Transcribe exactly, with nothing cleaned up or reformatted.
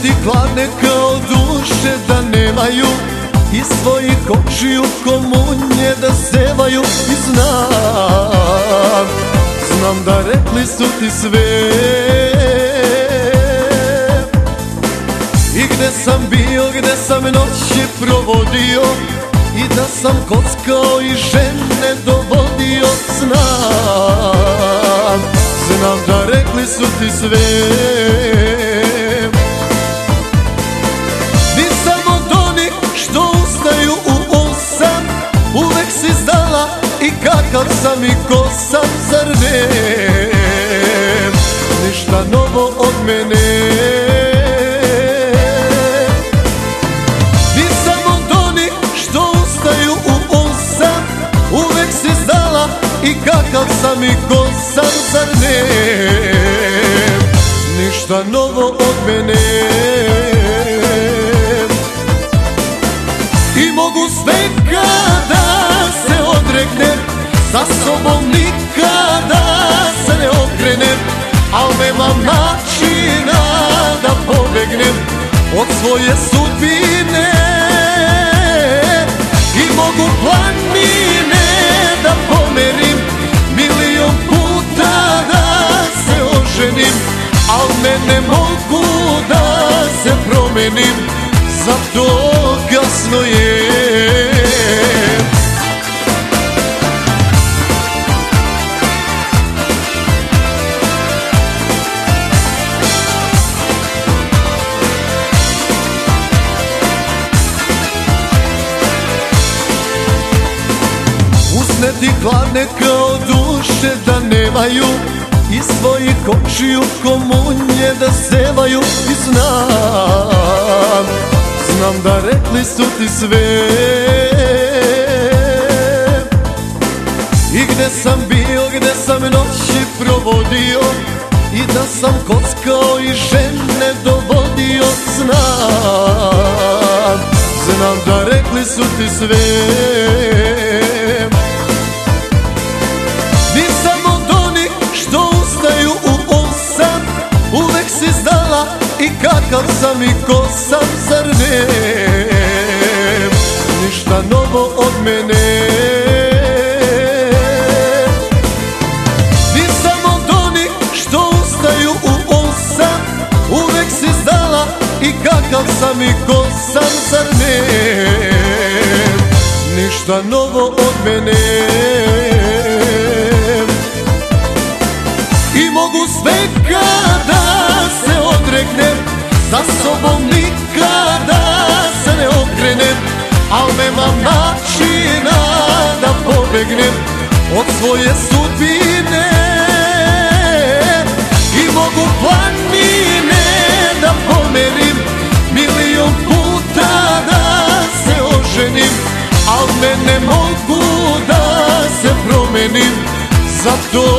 ti hladne kao duše da nemaju i svojih očiju komunje da sevaju. I znam, znam da rekli su ti sve. I gde sam bio, gde sam noće provodio, i da sam kockao i žene dovodio. Znam, znam da rekli su ti sve. Nisam od onih što ustaju u osam, uvek si znala i kakav sam i ko sam, zar ne? Ništa novo od mene. Nisam od onih što ustaju u osam, uvek si znala i kakav sam i ko sam, zar ne? Ništa novo od mene. I mogu svega da se odreknem, za sobom nikada se ne okrenem, al nemam načina da pobegnem od svoje sudbine. I mogu planine da pomerim, milion puta da se oženim, al ne, ne mogu da se promenim, zato gasno je. Usne ti hladne kao duše da nemaju i svojih očiju komunje da sevaju. I znam, znam da rekli su ti sve. I gde sam bio, gde sam noći provodio, i da sam kockao i žene dovodio. Znam, znam da rekli su ti sve. Nisam od onih što ustaju u osam, uvek si znala i kakav sam i ko sam, zar ne? Ništa novo od mene. Nisam od onih što ustaju u osam, uvek si znala i kakav sam i ko sam, zar ne? Ništa novo od mene. I mogu svega da se odreknem, za sobom nikada se ne okrenem, al nemam načina da pobegnem od svoje sudbine. I mogu planine da pomerim, milion puta da se oženim, al ne, ne mogu da se promenim, zato